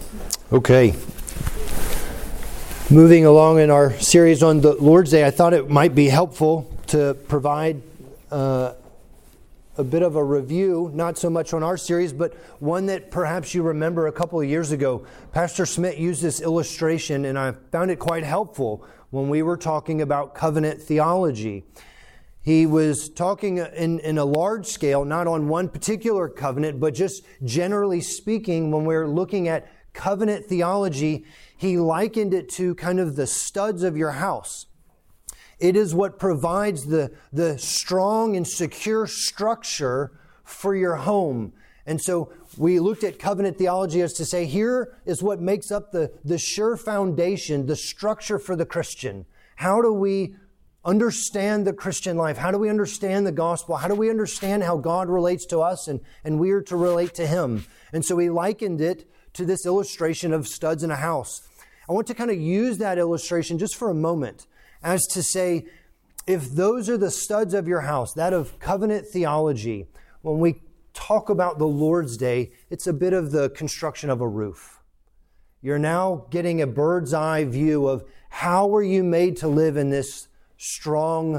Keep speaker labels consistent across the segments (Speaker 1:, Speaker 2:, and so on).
Speaker 1: Okay. Moving along in our series on the Lord's Day, I thought it might be helpful to provide a bit of a review, not so much on our series, but one that perhaps you remember a couple of years ago. Pastor Smith used this illustration, and I found it quite helpful when we were talking about covenant theology. He was talking in a large scale, not on one particular covenant, but just generally speaking, when we're looking at covenant theology, he likened it to kind of the studs of your house. It is what provides the strong and secure structure for your home. And so we looked at covenant theology as to say, here is what makes up the sure foundation, the structure for the Christian. How do we understand the Christian life? How do we understand the gospel? How do we understand how God relates to us and we are to relate to Him? And so he likened it to this illustration of studs in a house. I want to kind of use that illustration just for a moment as to say, if those are the studs of your house, that of covenant theology, when we talk about the Lord's Day, it's a bit of the construction of a roof. You're now getting a bird's eye view of how were you made to live in this strong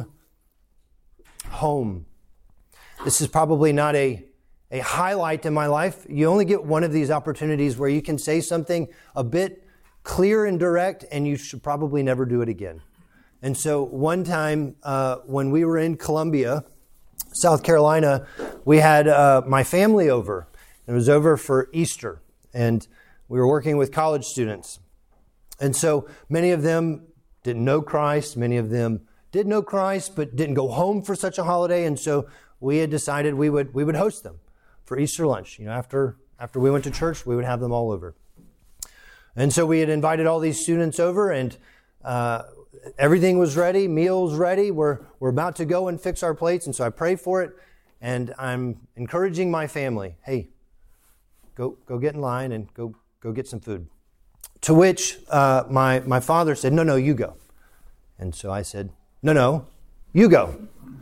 Speaker 1: home. This is probably not a highlight in my life. You only get one of these opportunities where you can say something a bit clear and direct, and you should probably never do it again. And so one time when we were in Columbia, South Carolina, we had my family over. It was over for Easter, and we were working with college students. And so many of them didn't know Christ. Many of them did know Christ, but didn't go home for such a holiday. And so we had decided we would host them for Easter lunch. You know, after we went to church, we would have them all over. And so we had invited all these students over, and everything was ready, meals ready. We're about to go and fix our plates, and so I pray for it, and I'm encouraging my family, hey, go get in line and go get some food. To which my father said, no, you go. And so I said, no, you go.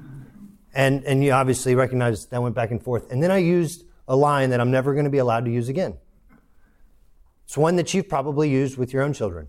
Speaker 1: And you obviously recognize that went back and forth. And then I used a line that I'm never going to be allowed to use again. It's one that you've probably used with your own children.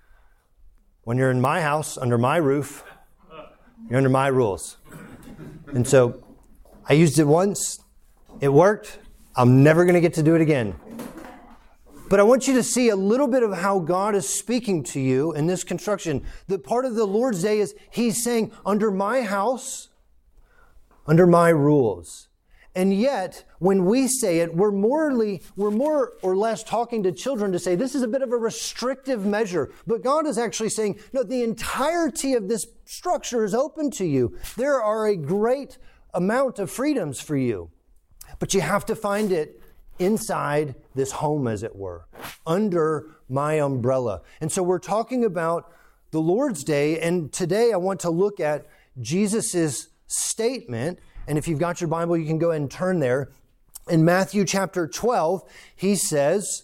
Speaker 1: When you're in my house, under my roof, you're under my rules. And so I used it once. It worked. I'm never going to get to do it again. But I want you to see a little bit of how God is speaking to you in this construction. The part of the Lord's Day is He's saying, under my house, under my rules. And yet, when we say it, we're more or less talking to children to say this is a bit of a restrictive measure. But God is actually saying, no, the entirety of this structure is open to you. There are a great amount of freedoms for you. But you have to find it inside this home, as it were, under my umbrella. And so we're talking about the Lord's Day, and today I want to look at Jesus' statement. And if you've got your Bible, you can go ahead and turn there. In Matthew chapter 12, He says,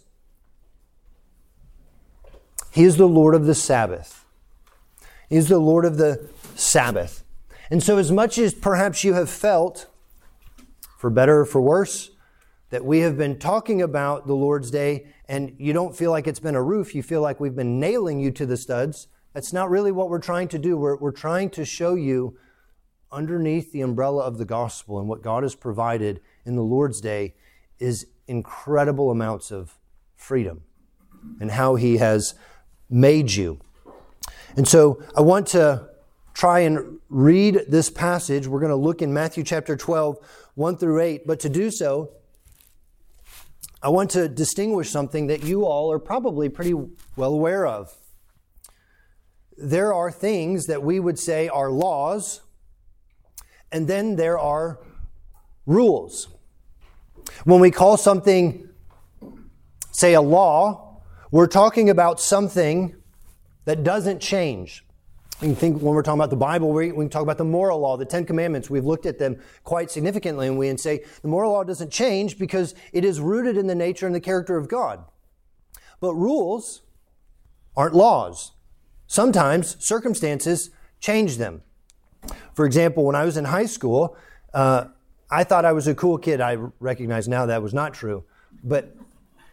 Speaker 1: He is the Lord of the Sabbath. He is the Lord of the Sabbath. And so as much as perhaps you have felt, for better or for worse, that we have been talking about the Lord's Day and you don't feel like it's been a roof, you feel like we've been nailing you to the studs, that's not really what we're trying to do. We're trying to show you underneath the umbrella of the gospel and what God has provided in the Lord's Day is incredible amounts of freedom and how He has made you. And so I want to try and read this passage. We're going to look in Matthew chapter 12, 1 through 8. But to do so, I want to distinguish something that you all are probably pretty well aware of. There are things that we would say are laws, and then there are rules. When we call something, say, a law, we're talking about something that doesn't change. You can think when we're talking about the Bible, we can talk about the moral law, the Ten Commandments. We've looked at them quite significantly, and we can say the moral law doesn't change because it is rooted in the nature and the character of God. But rules aren't laws. Sometimes circumstances change them. For example, when I was in high school, I thought I was a cool kid. I recognize now that was not true. But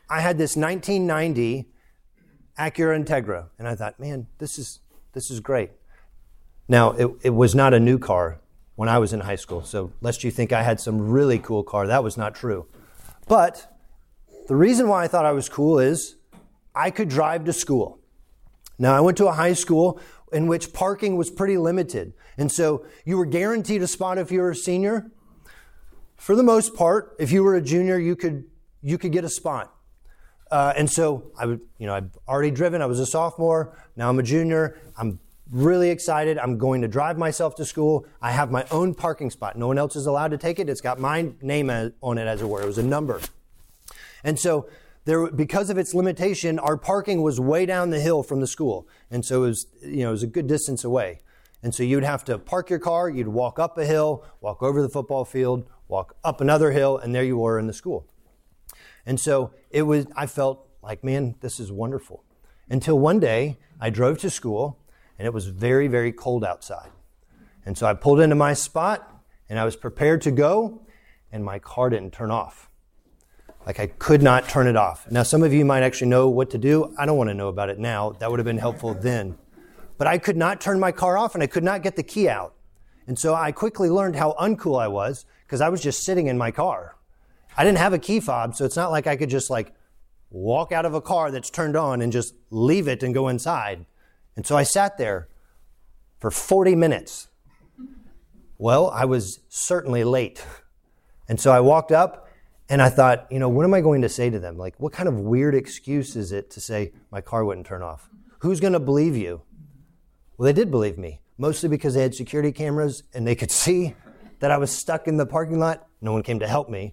Speaker 1: I had this 1990 Acura Integra, and I thought, man, this is great. Now, it was not a new car when I was in high school, so lest you think I had some really cool car, that was not true. But the reason why I thought I was cool is I could drive to school. Now, I went to a high school in which parking was pretty limited, and so you were guaranteed a spot if you were a senior. For the most part, if you were a junior, you could get a spot. And so I've already driven. I was a sophomore. Now I'm a junior. I'm really excited. I'm going to drive myself to school. I have my own parking spot. No one else is allowed to take it. It's got my name on it, as it were. It was a number. And so because of its limitation, our parking was way down the hill from the school. And so it was a good distance away. And so you'd have to park your car. You'd walk up a hill, walk over the football field, walk up another hill, and there you were in the school. And so I felt like, man, this is wonderful. Until one day I drove to school and it was very, very cold outside. And so I pulled into my spot and I was prepared to go and my car didn't turn off. Like I could not turn it off. Now some of you might actually know what to do. I don't want to know about it now. That would have been helpful then. But I could not turn my car off and I could not get the key out. And so I quickly learned how uncool I was because I was just sitting in my car. I didn't have a key fob, so it's not like I could just walk out of a car that's turned on and just leave it and go inside. And so I sat there for 40 minutes. Well, I was certainly late. And so I walked up and I thought, what am I going to say to them? Like, what kind of weird excuse is it to say my car wouldn't turn off? Who's going to believe you? Well, they did believe me, mostly because they had security cameras and they could see that I was stuck in the parking lot. No one came to help me.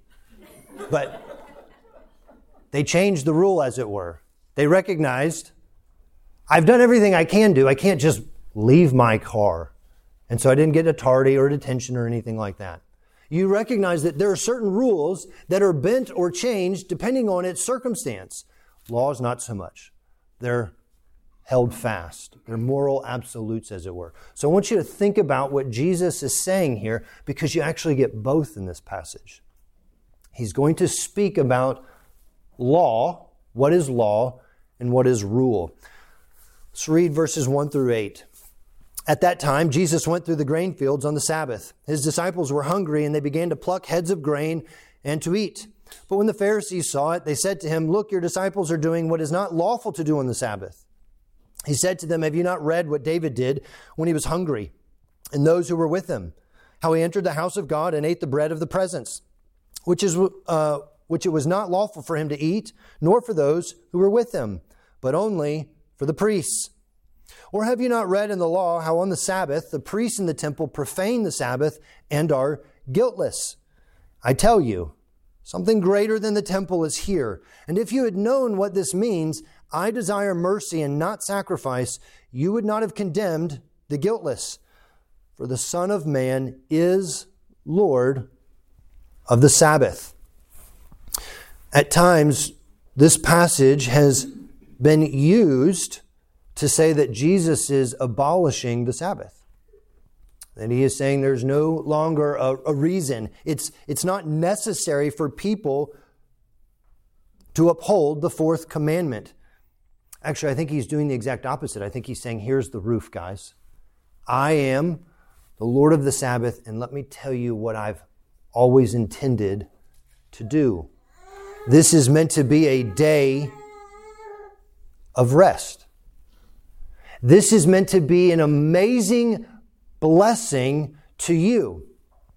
Speaker 1: But they changed the rule, as it were. They recognized, I've done everything I can do. I can't just leave my car. And so I didn't get a tardy or detention or anything like that. You recognize that there are certain rules that are bent or changed depending on its circumstance. Laws, not so much. They're held fast. They're moral absolutes, as it were. So I want you to think about what Jesus is saying here because you actually get both in this passage. He's going to speak about law, what is law, and what is rule. Let's read verses 1 through 8. At that time, Jesus went through the grain fields on the Sabbath. His disciples were hungry, and they began to pluck heads of grain and to eat. But when the Pharisees saw it, they said to him, "Look, your disciples are doing what is not lawful to do on the Sabbath." He said to them, "Have you not read what David did when he was hungry, and those who were with him, how he entered the house of God and ate the bread of the presence, which it was not lawful for him to eat, nor for those who were with him, but only for the priests? Or have you not read in the law how on the Sabbath the priests in the temple profane the Sabbath and are guiltless? I tell you, something greater than the temple is here. And if you had known what this means, I desire mercy and not sacrifice, you would not have condemned the guiltless. For the Son of Man is Lord of the Sabbath." At times, this passage has been used to say that Jesus is abolishing the Sabbath. That he is saying there's no longer a reason. It's not necessary for people to uphold the fourth commandment. Actually, I think he's doing the exact opposite. I think he's saying, here's the roof, guys. I am the Lord of the Sabbath, and let me tell you what I've always intended to do. This is meant to be a day of rest. This is meant to be an amazing blessing to you.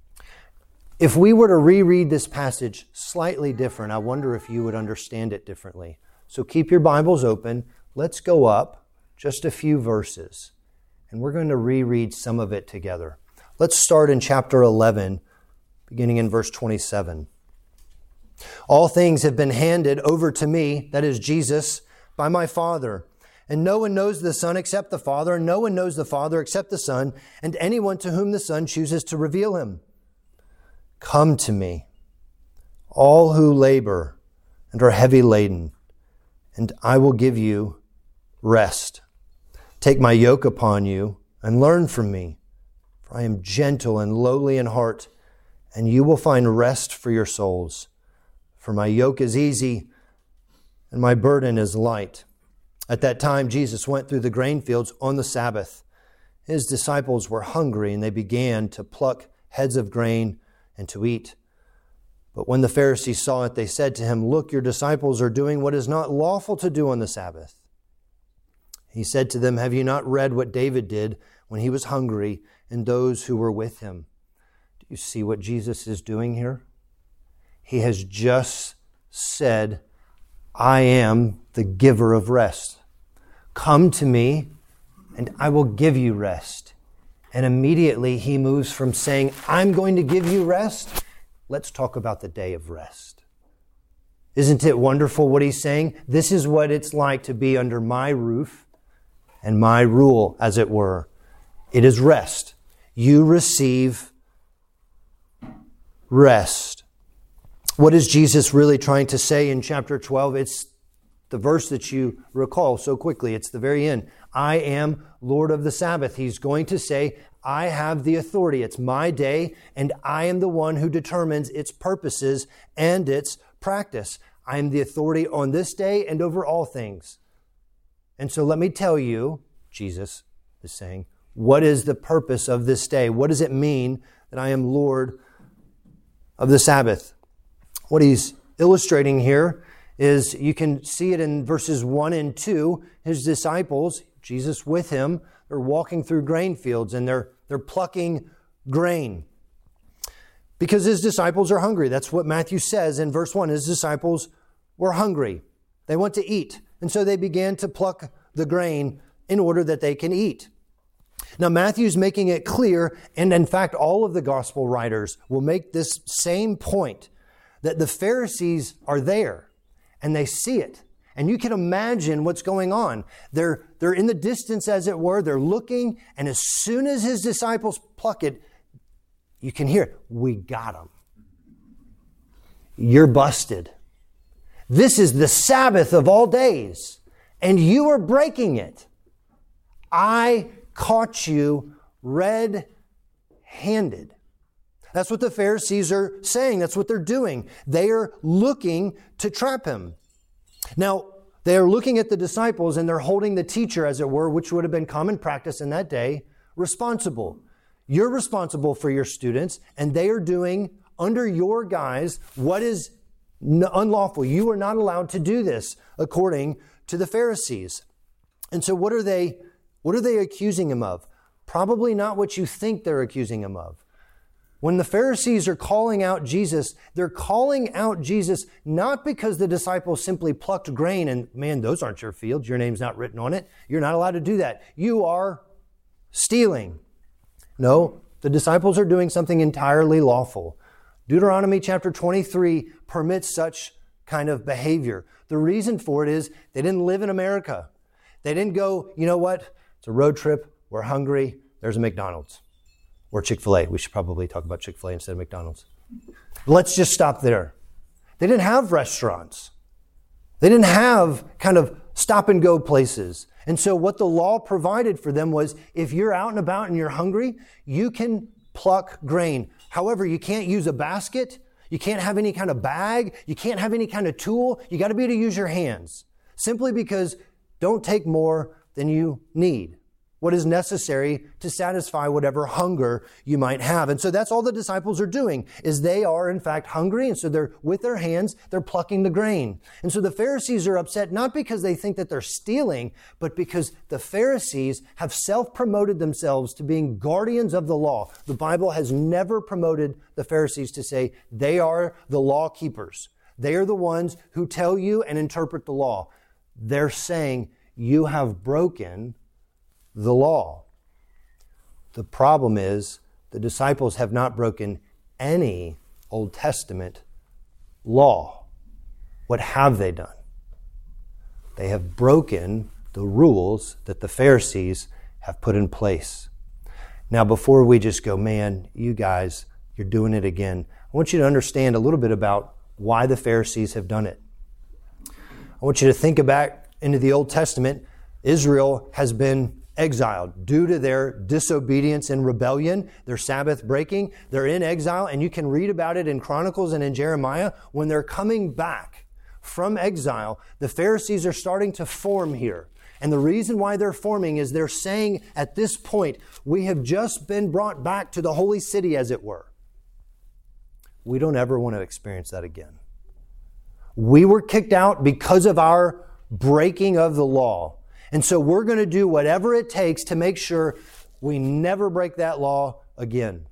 Speaker 1: If we were to reread this passage slightly different, I wonder if you would understand it differently. So keep your Bibles open. Let's go up just a few verses, and we're going to reread some of it together. Let's start in chapter 11, beginning in verse 27. "All things have been handed over to me," that is Jesus, "by my Father. And no one knows the Son except the Father, and no one knows the Father except the Son, and anyone to whom the Son chooses to reveal him. Come to me, all who labor and are heavy laden, and I will give you rest. Take my yoke upon you and learn from me, for I am gentle and lowly in heart, and you will find rest for your souls. For my yoke is easy and my burden is light." At that time, Jesus went through the grain fields on the Sabbath. His disciples were hungry, and they began to pluck heads of grain and to eat. But when the Pharisees saw it, they said to him, "Look, your disciples are doing what is not lawful to do on the Sabbath." He said to them, "Have you not read what David did when he was hungry and those who were with him?" Do you see what Jesus is doing here? He has just said, "I am the giver of rest. Come to me and I will give you rest." And immediately he moves from saying, "I'm going to give you rest. Let's talk about the day of rest." Isn't it wonderful what he's saying? This is what it's like to be under my roof and my rule, as it were. It is rest. You receive rest. What is Jesus really trying to say in chapter 12? It's the verse that you recall so quickly. It's the very end. I am Lord of the Sabbath. He's going to say, I have the authority. It's my day, and I am the one who determines its purposes and its practice. I am the authority on this day and over all things. And so let me tell you, Jesus is saying, what is the purpose of this day? What does it mean that I am Lord of the Sabbath? What he's illustrating here is, you can see it in verses 1 and 2. His disciples, Jesus with him, they're walking through grain fields and they're plucking grain because his disciples are hungry. That's what Matthew says in verse 1. His disciples were hungry. They want to eat. And so they began to pluck the grain in order that they can eat. Now, Matthew's making it clear, and in fact, all of the gospel writers will make this same point, that the Pharisees are there and they see it. And you can imagine what's going on. They're in the distance, as it were. They're looking, and as soon as his disciples pluck it, you can hear, "We got them. You're busted. This is the Sabbath of all days, and you are breaking it. I caught you red-handed." That's what the Pharisees are saying. That's what they're doing. They are looking to trap him. Now, they are looking at the disciples and they're holding the teacher, as it were, which would have been common practice in that day, responsible. You're responsible for your students, and they are doing under your guise what is unlawful. You are not allowed to do this according to the Pharisees. And so what are they accusing him of? Probably not what you think they're accusing him of. When the Pharisees are calling out Jesus, they're calling out Jesus not because the disciples simply plucked grain and, man, those aren't your fields. Your name's not written on it. You're not allowed to do that. You are stealing. No, the disciples are doing something entirely lawful. Deuteronomy chapter 23 permits such kind of behavior. The reason for it is they didn't live in America. They didn't go, you know what? It's a road trip. We're hungry. There's a McDonald's. Or Chick-fil-A. We should probably talk about Chick-fil-A instead of McDonald's. Let's just stop there. They didn't have restaurants. They didn't have kind of stop-and-go places. And so what the law provided for them was, if you're out and about and you're hungry, you can pluck grain. However, you can't use a basket. You can't have any kind of bag. You can't have any kind of tool. You got to be able to use your hands. Simply because don't take more than you need. What is necessary to satisfy whatever hunger you might have. And so that's all the disciples are doing, is they are in fact hungry. And so they're with their hands, they're plucking the grain. And so the Pharisees are upset, not because they think that they're stealing, but because the Pharisees have self-promoted themselves to being guardians of the law. The Bible has never promoted the Pharisees to say they are the law keepers. They are the ones who tell you and interpret the law. They're saying you have broken the law. The problem is the disciples have not broken any Old Testament law. What have they done? They have broken the rules that the Pharisees have put in place. Now, before we just go, man, you guys, you're doing it again, I want you to understand a little bit about why the Pharisees have done it. I want you to think back into the Old Testament. Israel has been exiled due to their disobedience and rebellion, their Sabbath breaking. They're in exile, and you can read about it in Chronicles and in Jeremiah. When they're coming back from exile, the Pharisees are starting to form here. And the reason why they're forming is they're saying at this point, we have just been brought back to the holy city, as it were. We don't ever want to experience that again. We were kicked out because of our breaking of the law. And so we're going to do whatever it takes to make sure we never break that law again.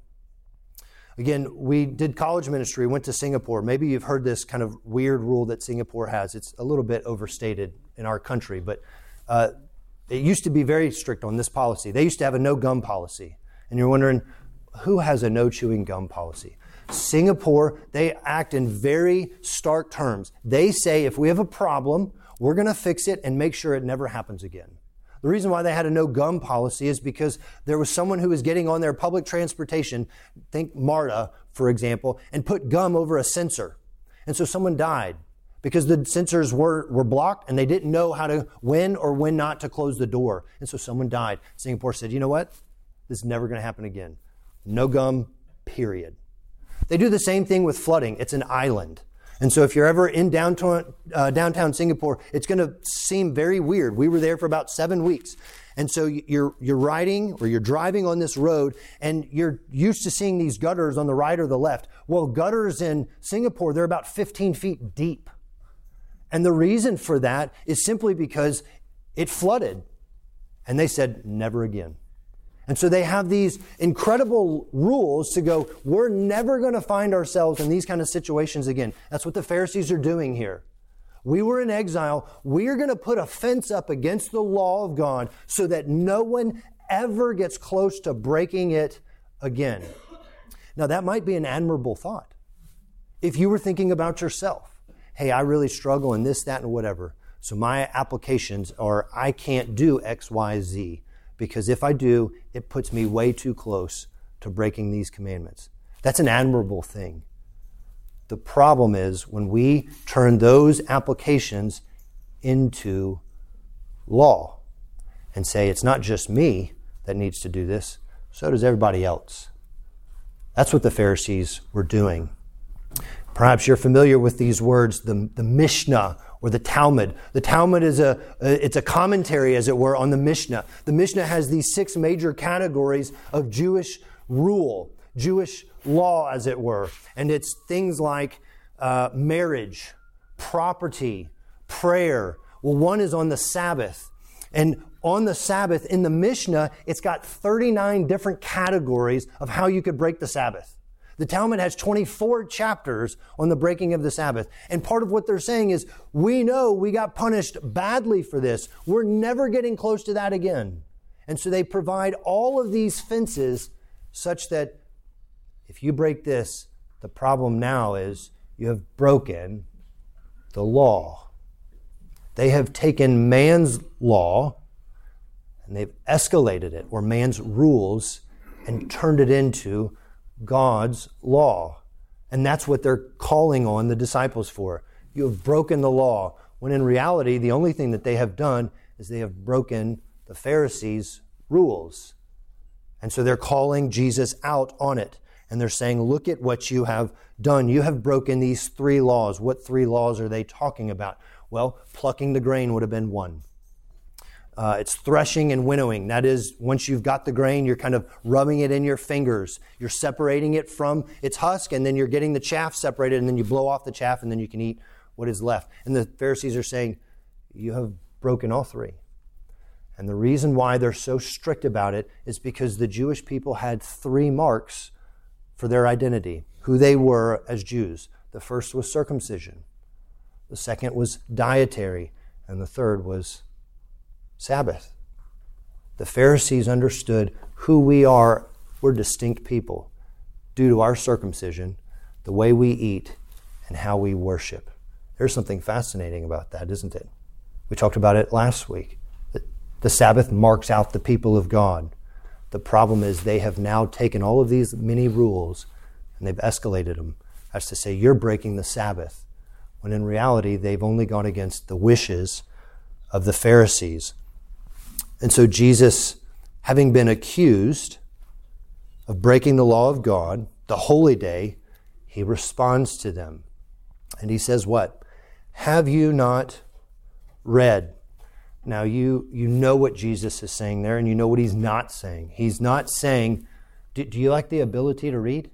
Speaker 1: Again, we did college ministry, went to Singapore. Maybe you've heard this kind of weird rule that Singapore has. It's a little bit overstated in our country, but it used to be very strict on this policy. They used to have a no gum policy. And you're wondering, who has a no chewing gum policy? Singapore, they act in very stark terms. They say if we have a problem, we're going to fix it and make sure it never happens again. The reason why they had a no gum policy is because there was someone who was getting on their public transportation, think MARTA, for example, and put gum over a sensor. And so someone died because the sensors were blocked and they didn't know how to, when or when not to close the door. And so someone died. Singapore said, you know what? This is never going to happen again. No gum, period. They do the same thing with flooding. It's an island. And so if you're ever in downtown Singapore, it's going to seem very weird. We were there for about 7 weeks. And so you're riding or you're driving on this road and you're used to seeing these gutters on the right or the left. Well, gutters in Singapore, they're about 15 feet deep. And the reason for that is simply because it flooded. And they said, never again. And so they have these incredible rules to go, we're never going to find ourselves in these kind of situations again. That's what the Pharisees are doing here. We were in exile. We are going to put a fence up against the law of God so that no one ever gets close to breaking it again. Now, that might be an admirable thought. If you were thinking about yourself, hey, I really struggle in this, that, and whatever. So my applications are, I can't do X, Y, Z. Because if I do, it puts me way too close to breaking these commandments. That's an admirable thing. The problem is when we turn those applications into law and say it's not just me that needs to do this, so does everybody else. That's what the Pharisees were doing. Perhaps you're familiar with these words, the Mishnah or the Talmud. The Talmud is it's a commentary, as it were, on the Mishnah. The Mishnah has these 6 major categories of Jewish rule, Jewish law, as it were. And it's things like marriage, property, prayer. Well, one is on the Sabbath. And on the Sabbath, in the Mishnah, it's got 39 different categories of how you could break the Sabbath. The Talmud has 24 chapters on the breaking of the Sabbath. And part of what they're saying is, we know we got punished badly for this. We're never getting close to that again. And so they provide all of these fences such that if you break this, the problem now is you have broken the law. They have taken man's law and they've escalated it, or man's rules, and turned it into God's law. And that's what they're calling on the disciples for. You have broken the law. When in reality, the only thing that they have done is they have broken the Pharisees' rules. And so they're calling Jesus out on it. And they're saying, look at what you have done. You have broken these 3 laws. What 3 laws are they talking about? Well, plucking the grain would have been one. It's threshing and winnowing. That is, once you've got the grain, you're kind of rubbing it in your fingers. You're separating it from its husk, and then you're getting the chaff separated, and then you blow off the chaff, and then you can eat what is left. And the Pharisees are saying, you have broken all 3. And the reason why they're so strict about it is because the Jewish people had 3 marks for their identity, who they were as Jews. The first was circumcision. The second was dietary. And the third was Sabbath. The Pharisees understood who we are. We're distinct people due to our circumcision, the way we eat, and how we worship. There's something fascinating about that, isn't it? We talked about it last week. The Sabbath marks out the people of God. The problem is they have now taken all of these many rules and they've escalated them as to say, you're breaking the Sabbath, when in reality they've only gone against the wishes of the Pharisees. And so Jesus, having been accused of breaking the law of God, the holy day, he responds to them. And he says what? have you not read? Now, you know what Jesus is saying there, and you know what he's not saying. He's not saying, do you lack the ability to read?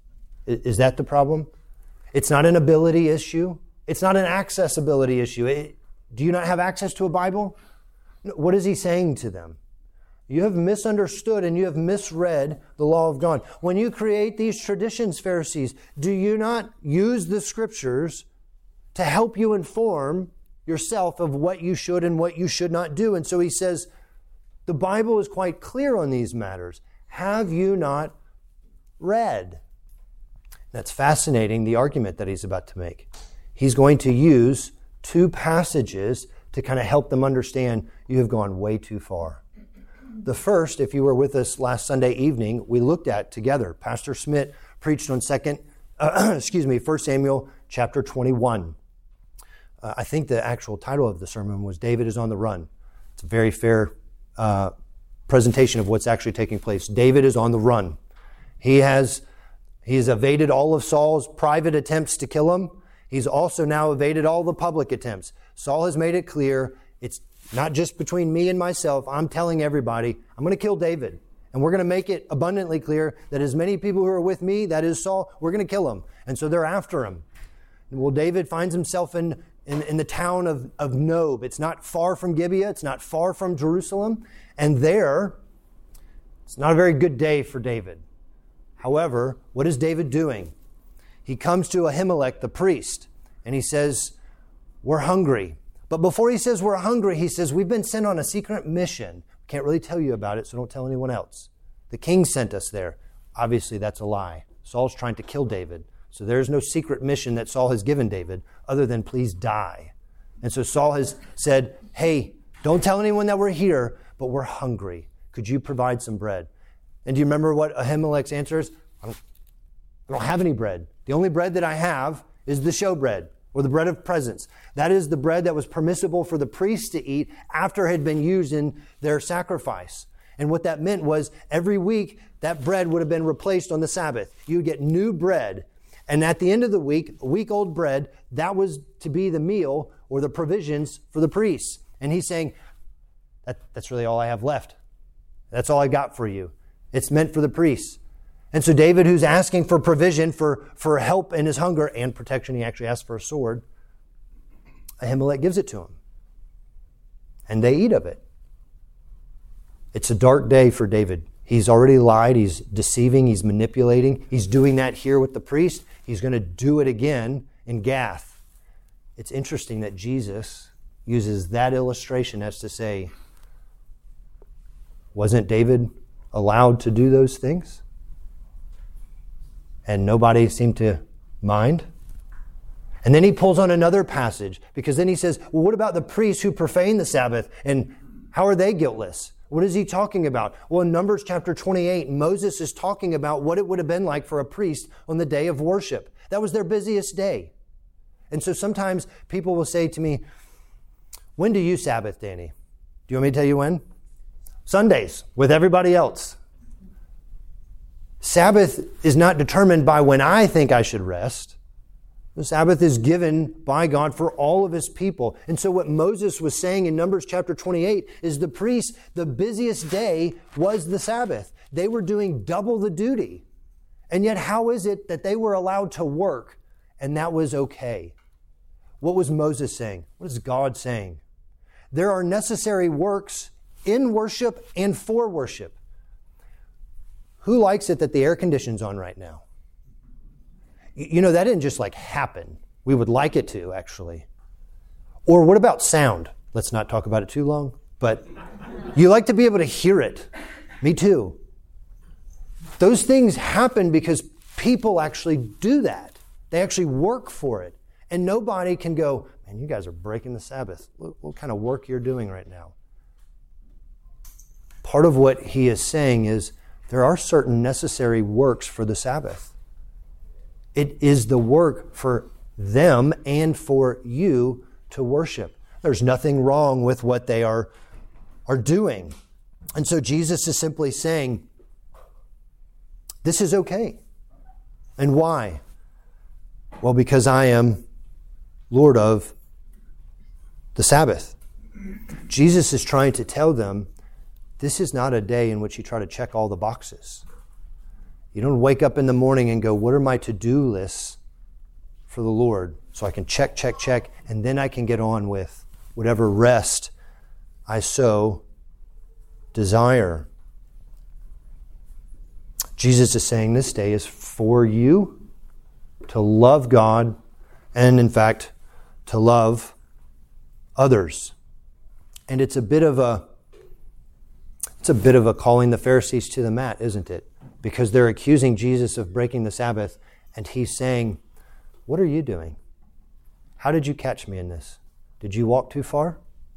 Speaker 1: Is that the problem? It's not an ability issue. It's not an accessibility issue. Do you not have access to a Bible? What is he saying to them? You have misunderstood and you have misread the law of God. When you create these traditions, Pharisees, do you not use the Scriptures to help you inform yourself of what you should and what you should not do? And so he says, the Bible is quite clear on these matters. Have you not read? That's fascinating, the argument that he's about to make. He's going to use two passages to kind of help them understand you have gone way too far. The first, if you were with us last Sunday evening, we looked at together. Pastor Smith preached on 1 Samuel chapter 21. I think the actual title of the sermon was David is on the Run. It's a very fair presentation of what's actually taking place. David is on the run. He has evaded all of Saul's private attempts to kill him. He's also now evaded all the public attempts. Saul has made it clear, it's not just between me and myself. I'm telling everybody, I'm going to kill David. And we're going to make it abundantly clear that as many people who are with me, that is Saul, we're going to kill him. And so they're after him. Well, David finds himself in the town of Nob. It's not far from Gibeah. It's not far from Jerusalem. And there, it's not a very good day for David. However, what is David doing? He comes to Ahimelech, the priest, and he says, we're hungry. But before he says we're hungry, he says, we've been sent on a secret mission. Can't really tell you about it, so don't tell anyone else. The king sent us there. Obviously, that's a lie. Saul's trying to kill David. So there's no secret mission that Saul has given David other than please die. And so Saul has said, hey, don't tell anyone that we're here, but we're hungry. Could you provide some bread? And do you remember what Ahimelech's answer is? I don't have any bread. The only bread that I have is the showbread, or the bread of presence. That is the bread that was permissible for the priests to eat after it had been used in their sacrifice. And what that meant was every week, that bread would have been replaced on the Sabbath. You would get new bread. And at the end of the week, a week-old bread, that was to be the meal or the provisions for the priests. And he's saying, that's really all I have left. That's all I got for you. It's meant for the priests. And so David, who's asking for provision, for help in his hunger and protection, he actually asks for a sword. Ahimelech gives it to him. And they eat of it. It's a dark day for David. He's already lied. He's deceiving. He's manipulating. He's doing that here with the priest. He's going to do it again in Gath. It's interesting that Jesus uses that illustration as to say, wasn't David allowed to do those things? And nobody seemed to mind. And then he pulls on another passage, because then he says, well, what about the priests who profane the Sabbath? And how are they guiltless? What is he talking about? Well, in Numbers chapter 28, Moses is talking about what it would have been like for a priest on the day of worship. That was their busiest day. And so sometimes people will say to me, when do you Sabbath, Danny? Do you want me to tell you when? Sundays, with everybody else. Sabbath is not determined by when I think I should rest. The Sabbath is given by God for all of His people. And so what Moses was saying in Numbers chapter 28 is the priests, the busiest day was the Sabbath. They were doing double the duty. And yet how is it that they were allowed to work and that was okay? What was Moses saying? What is God saying? There are necessary works in worship and for worship. Who likes it that the air conditioning's on right now? You know, that didn't just happen. We would like it to, actually. Or what about sound? Let's not talk about it too long, but you like to be able to hear it. Me too. Those things happen because people actually do that. They actually work for it. And nobody can go, man, you guys are breaking the Sabbath. What kind of work you're doing right now? Part of what he is saying is there are certain necessary works for the Sabbath. It is the work for them and for you to worship. There's nothing wrong with what they are doing. And so Jesus is simply saying, this is okay. And why? Well, because I am Lord of the Sabbath. Jesus is trying to tell them, this is not a day in which you try to check all the boxes. You don't wake up in the morning and go, what are my to-do lists for the Lord? So I can check, and then I can get on with whatever rest I so desire. Jesus is saying this day is for you to love God and, in fact, to love others. And it's a bit of a calling the Pharisees to the mat, isn't it? Because they're accusing Jesus of breaking the Sabbath, and he's saying, what are you doing? How did you catch me in this? Did you walk too far?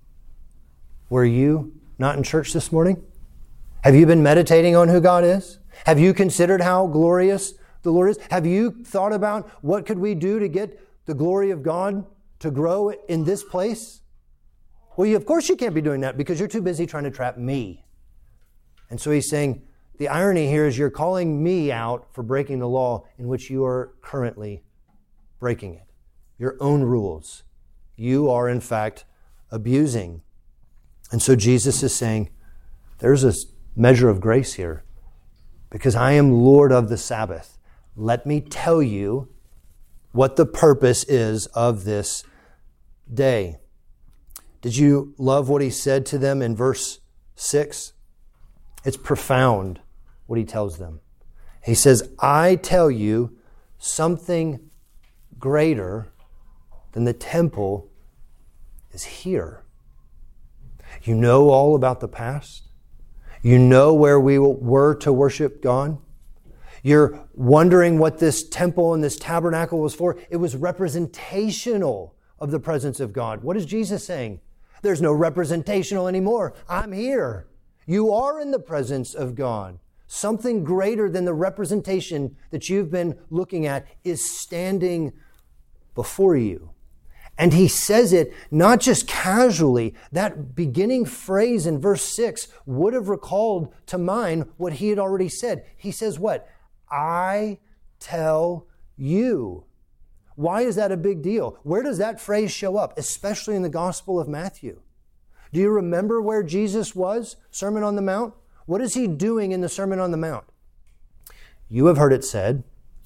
Speaker 1: Were you not in church this morning? Have you been meditating on who God is? Have you considered how glorious the Lord is? Have you thought about what could we do to get the glory of God to grow in this place? Well, of course you can't be doing that because you're too busy trying to trap me. And so he's saying, the irony here is you're calling me out for breaking the law in which you are currently breaking it. Your own rules. You are, in fact, abusing. And so Jesus is saying, there's a measure of grace here because I am Lord of the Sabbath. Let me tell you what the purpose is of this day. Did you love what he said to them in verse 6? It's profound what he tells them. He says, I tell you something greater than the temple is here. You know all about the past. You know where we were to worship God. You're wondering what this temple and this tabernacle was for. It was representational of the presence of God. What is Jesus saying? There's no representational anymore. I'm here. You are in the presence of God. Something greater than the representation that you've been looking at is standing before you. And he says it not just casually. That beginning phrase in verse 6 would have recalled to mind what he had already said. He says what? I tell you. Why is that a big deal? Where does that phrase show up, especially in the Gospel of Matthew? Do you remember where Jesus was? Sermon on the Mount? What is he doing in the Sermon on the Mount? You have heard it said,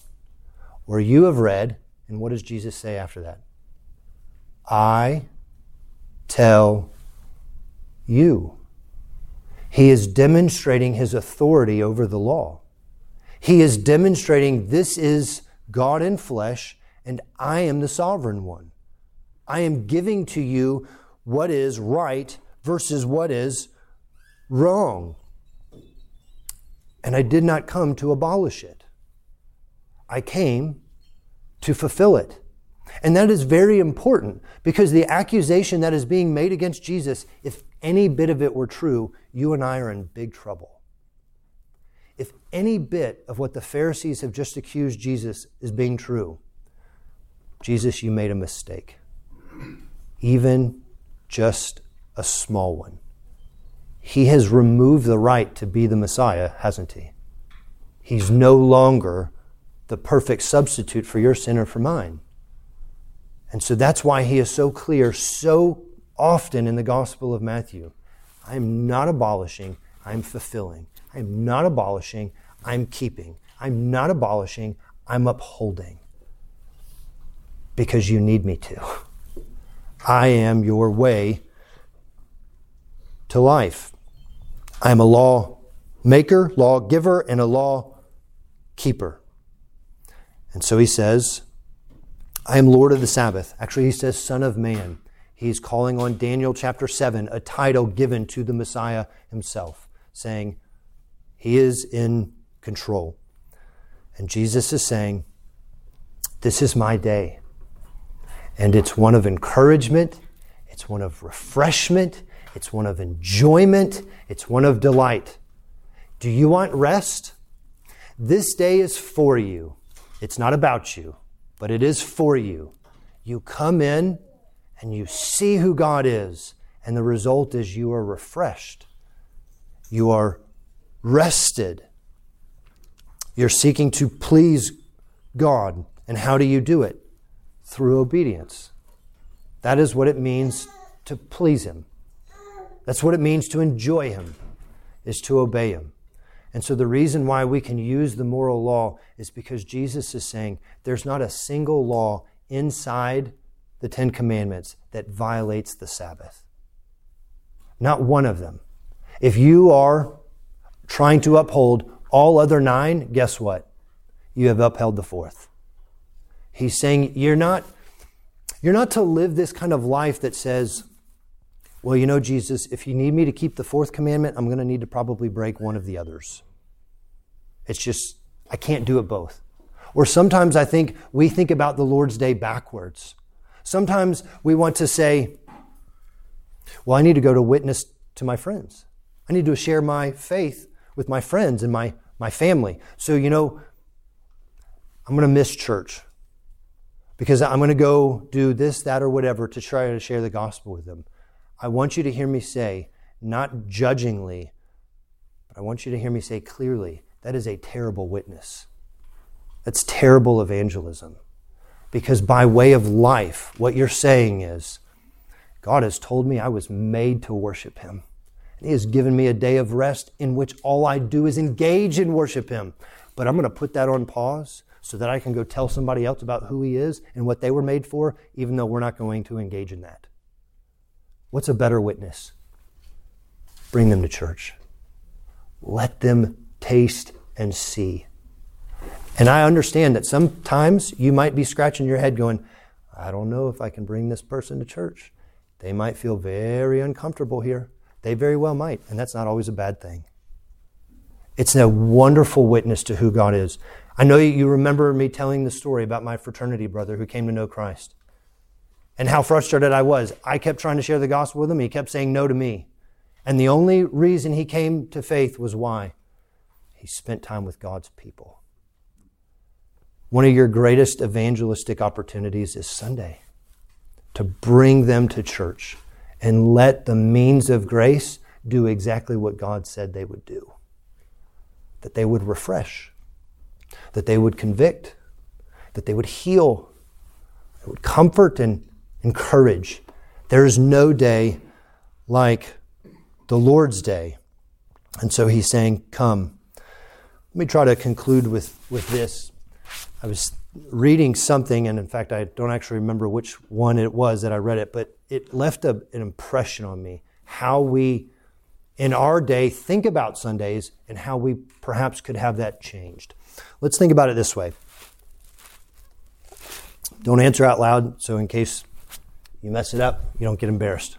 Speaker 1: or you have read, and what does Jesus say after that? I tell you. He is demonstrating his authority over the law. He is demonstrating this is God in flesh, and I am the sovereign one. I am giving to you what is right versus what is wrong. And I did not come to abolish it. I came to fulfill it. And that is very important because the accusation that is being made against Jesus, if any bit of it were true, you and I are in big trouble. If any bit of what the Pharisees have just accused Jesus is being true, Jesus, you made a mistake. Even just a small one. He has removed the right to be the Messiah, hasn't he? He's no longer the perfect substitute for your sin or for mine. And so that's why he is so clear so often in the Gospel of Matthew. I'm not abolishing, I'm fulfilling. I'm not abolishing, I'm keeping. I'm not abolishing, I'm upholding. Because you need me to. I am your way to life. I am a law maker, law giver, and a law keeper. And so he says, I am Lord of the Sabbath. Actually, he says, Son of Man. He's calling on Daniel chapter 7, a title given to the Messiah himself, saying he is in control. And Jesus is saying, this is my day. And it's one of encouragement. It's one of refreshment. It's one of enjoyment. It's one of delight. Do you want rest? This day is for you. It's not about you, but it is for you. You come in and you see who God is, and the result is you are refreshed. You are rested. You're seeking to please God. And how do you do it? Through obedience. That is what it means to please Him. That's what it means to enjoy Him, is to obey Him. And so the reason why we can use the moral law is because Jesus is saying there's not a single law inside the Ten Commandments that violates the Sabbath. Not one of them. If you are trying to uphold all other 9, guess what? You have upheld the 4th. He's saying you're not to live this kind of life that says, well, you know, Jesus, if you need me to keep the 4th commandment, I'm going to need to probably break one of the others. It's just, I can't do it both. Or sometimes I think we think about the Lord's Day backwards. Sometimes we want to say, well, I need to go to witness to my friends. I need to share my faith with my friends and my family. So, you know, I'm going to miss church because I'm going to go do this, that, or whatever to try to share the gospel with them. I want you to hear me say, not judgingly, but I want you to hear me say clearly, that is a terrible witness. That's terrible evangelism. Because by way of life, what you're saying is, God has told me I was made to worship Him. And He has given me a day of rest in which all I do is engage in worship Him. But I'm going to put that on pause so that I can go tell somebody else about who He is and what they were made for, even though we're not going to engage in that. What's a better witness? Bring them to church. Let them taste and see. And I understand that sometimes you might be scratching your head going, I don't know if I can bring this person to church. They might feel very uncomfortable here. They very well might, and that's not always a bad thing. It's a wonderful witness to who God is. I know you remember me telling the story about my fraternity brother who came to know Christ and how frustrated I was. I kept trying to share the gospel with him. He kept saying no to me. And the only reason he came to faith was why? He spent time with God's people. One of your greatest evangelistic opportunities is Sunday, to bring them to church and let the means of grace do exactly what God said they would do. That they would refresh, that they would convict, that they would heal, they would comfort and encourage. There is no day like the Lord's Day. And so He's saying, come. Let me try to conclude with this. I was reading something, and in fact, I don't actually remember which one it was that I read it, but it left an impression on me, how we, in our day, think about Sundays and how we perhaps could have that changed. Let's think about it this way. Don't answer out loud, so in case you mess it up, you don't get embarrassed.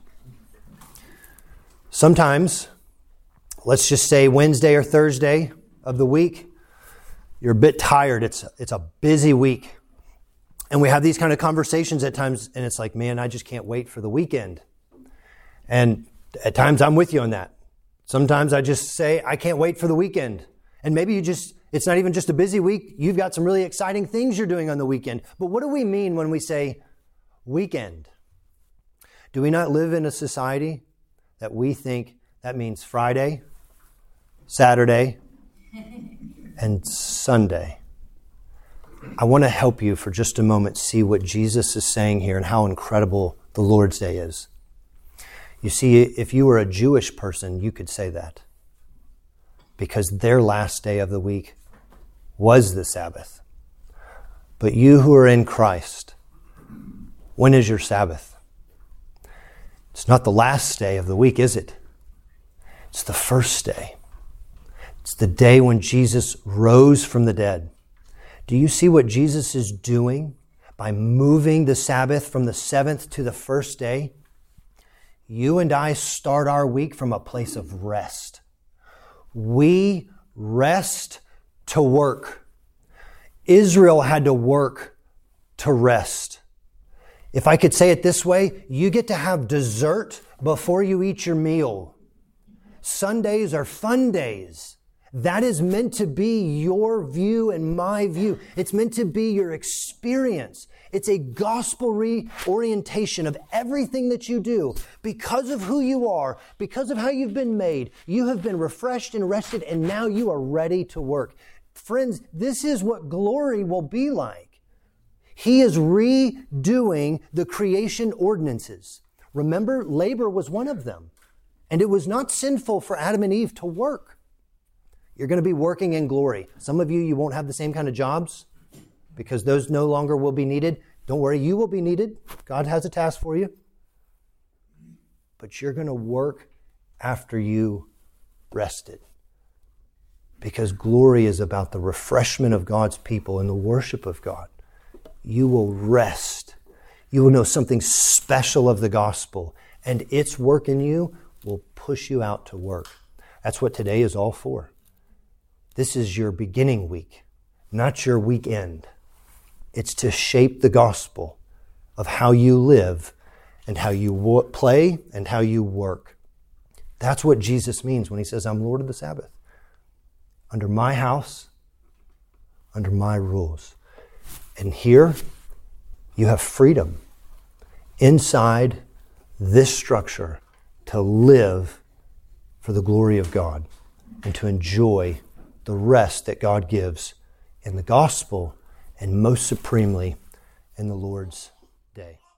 Speaker 1: Sometimes, let's just say Wednesday or Thursday of the week, you're a bit tired. It's a busy week. And we have these kind of conversations at times, and it's like, man, I just can't wait for the weekend. And at times I'm with you on that. Sometimes I just say, I can't wait for the weekend. And maybe it's not even just a busy week. You've got some really exciting things you're doing on the weekend. But what do we mean when we say weekend? Do we not live in a society that we think that means Friday, Saturday, and Sunday? I want to help you for just a moment see what Jesus is saying here and how incredible the Lord's Day is. You see, if you were a Jewish person, you could say that because their last day of the week was the Sabbath. But you who are in Christ, when is your Sabbath? It's not the last day of the week, is it? It's the first day. It's the day when Jesus rose from the dead. Do you see what Jesus is doing by moving the Sabbath from the 7th to the first day? You and I start our week from a place of rest. We rest to work. Israel had to work to rest. If I could say it this way, you get to have dessert before you eat your meal. Sundays are fun days. That is meant to be your view and my view. It's meant to be your experience. It's a gospel reorientation of everything that you do. Because of who you are, because of how you've been made, you have been refreshed and rested, and now you are ready to work. Friends, this is what glory will be like. He is redoing the creation ordinances. Remember, labor was one of them. And it was not sinful for Adam and Eve to work. You're going to be working in glory. Some of you won't have the same kind of jobs because those no longer will be needed. Don't worry, you will be needed. God has a task for you. But you're going to work after you rested. Because glory is about the refreshment of God's people and the worship of God. You will rest. You will know something special of the gospel. And its work in you will push you out to work. That's what today is all for. This is your beginning week, not your weekend. It's to shape the gospel of how you live and how you play and how you work. That's what Jesus means when he says, I'm Lord of the Sabbath. Under my house, under my rules. And here, you have freedom inside this structure to live for the glory of God and to enjoy the rest that God gives in the gospel and most supremely in the Lord's day.